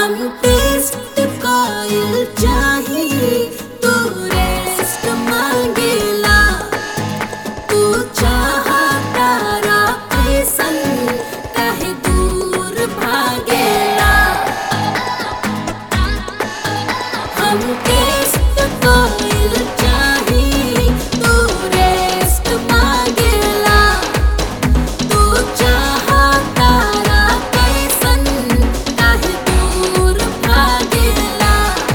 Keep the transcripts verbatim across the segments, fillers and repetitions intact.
हम टेस्ट कइल चाही तू रेस्ट मांगेला तू चाहता रा ऐसन काहे दूर भागेला हम टेस्ट कइल चाही तू रेस्ट मांगेला तू चाहता रा ऐसन काहे दूर भागेला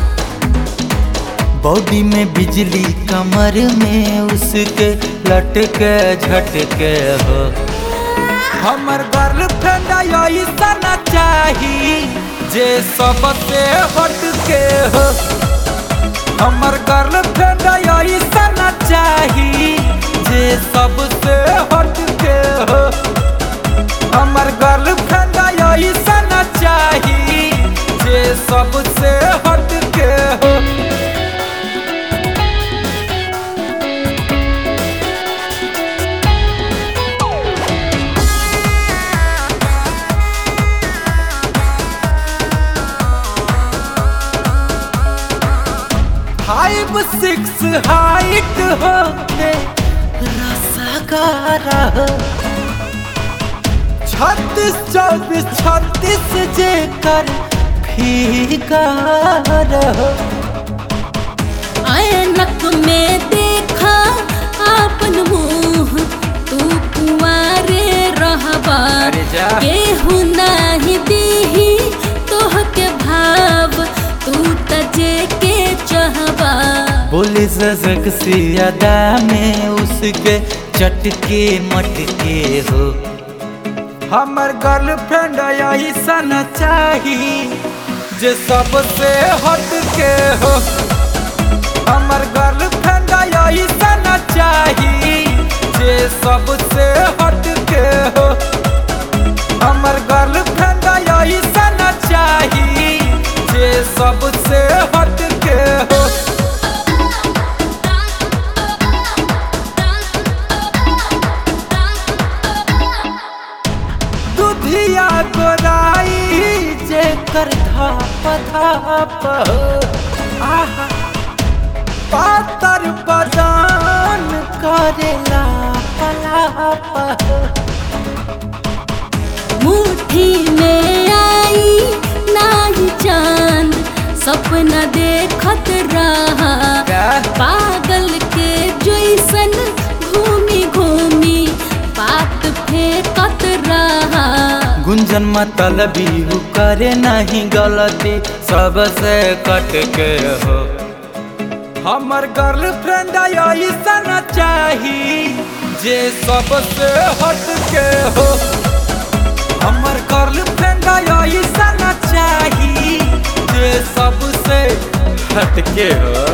बॉडी में बिजली कमर में उसके लटके झटके हो। हमर गर्लफ्रेंड ऐसा न चाही जे सबसे हटके हो। हमर गर्लफ्रेंड ऐसा न चाही जे सबसे हटके हो। हमर गर्लफ्रेंड ऐसा न चाही जे सबसे हटके हो। फाइव सिक्स हाइट होके रसगारा हो। छत्तीस चौबीस छत्तीस जेकर फिगार हो। ऐनक में देखा आपन मुँह तू कुंवारे रहबा अरे जा। केहू नाही दीही तोहके भाव तू तजे के चाहबा बोले सजगसी अदा में उसके चटके मटके हो। हमर गर्लफ्रेंड ऐसा न चाही जे सबसे हटके हो। हमर गर्लफ्रेंड ऐसा न चाही जे सबसे हटके हो। हमर गर्लफ्रेंड ऐसा न चाही जे सबसे हटके हो। दुधिया गोराई जे कर धाप धाप हो। आहा पातर बदान करेला पलाप हो। मुट्ठी में आई नाही चांद सपना देखत रहा पागल के जैसन घूमी घूमी बात फेंकत रहा। गुंजन मतलबी उ करे नहीं गलती सबसे कटके हो। हमर गर्लफ्रेंड ऐसा न चाही जे सबसे हटके हो। हमर गर्लफ्रेंड ऐसा न चाही जे सबसे हटके हो।